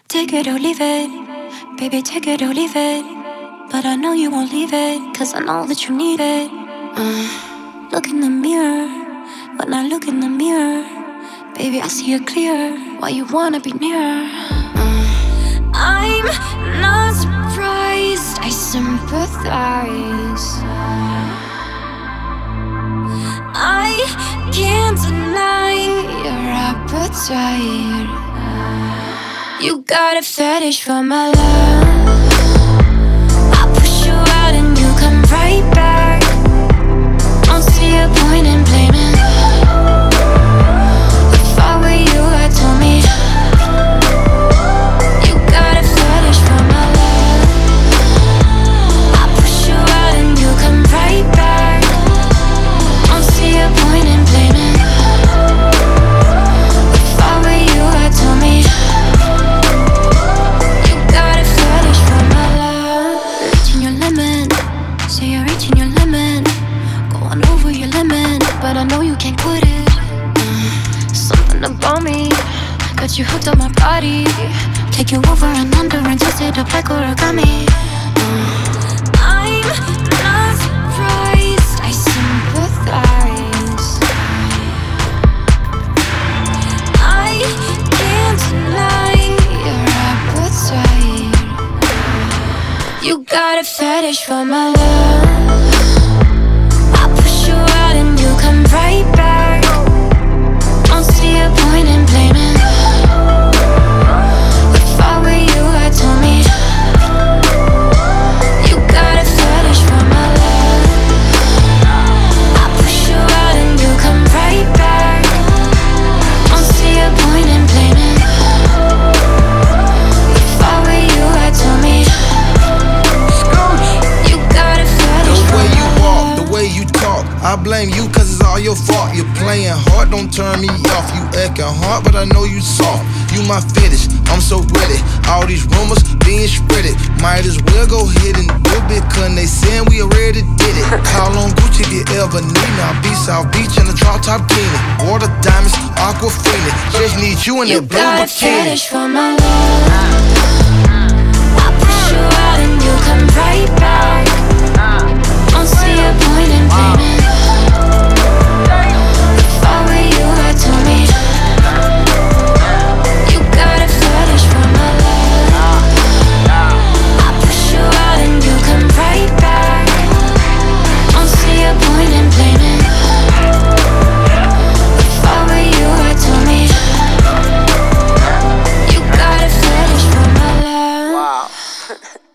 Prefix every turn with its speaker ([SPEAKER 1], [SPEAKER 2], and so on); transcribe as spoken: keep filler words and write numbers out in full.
[SPEAKER 1] Take it or leave it, baby, take it or leave it. But I know you won't leave it, cause I know that you need it. uh, Look in the mirror, when I look in the mirror, baby, I see it clear, why you wanna be near. uh, I'm not surprised, I sympathize. I can't deny your appetite. You got a fetish for my love. I push you out and you come right back. Don't see a point in blaming. If I were you, I'd tell me. You got a fetish for my love. I push you out and you come right back. Don't see a point in blaming. If I were you, I'd tell me. But I know you can't quit it. uh, Something about me got you hooked on my body. Take you over and under and twist it up like origami. uh, I'm not surprised, I sympathize. I can't deny your appetite. You got a fetish for my love. Come right back. Don't see a point in blaming. If I were you, I'd tell me. You got a fetish for my love. I push you out and you come right back. Don't see a point in blaming. If I were you, I'd tell me. You got a fetish for my love.
[SPEAKER 2] The way you walk, the way you talk, I blame you cause it's all your fault. You're playing hard, don't turn me off. You acting hard, but I know you soft. You my fetish, I'm so ready. All these rumors being spreaded. Might as well go ahead and do it, cause they saying we already did it. Call on Gucci if you ever need me. I'll be South Beach in a drop top bikini. Water diamonds, aquafina. Just need you in that blue bikini.
[SPEAKER 1] You got a fetish for my love. I push you out and you come right back. Don't see a point in blaming. If I were you, I'd tell me. You got a fetish for my love. I push you out and you come right back. Don't see a point in blaming. If I were you, I'd tell me. You got a fetish for my love.
[SPEAKER 3] Wow.